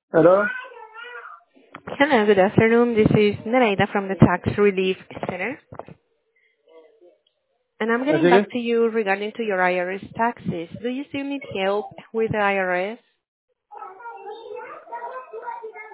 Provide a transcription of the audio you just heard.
Hello? Hello, good afternoon. This is Nereida from the Tax Relief Center, and I'm Yes, getting back again? to you regarding to your IRS taxes. Do you still need help with the IRS?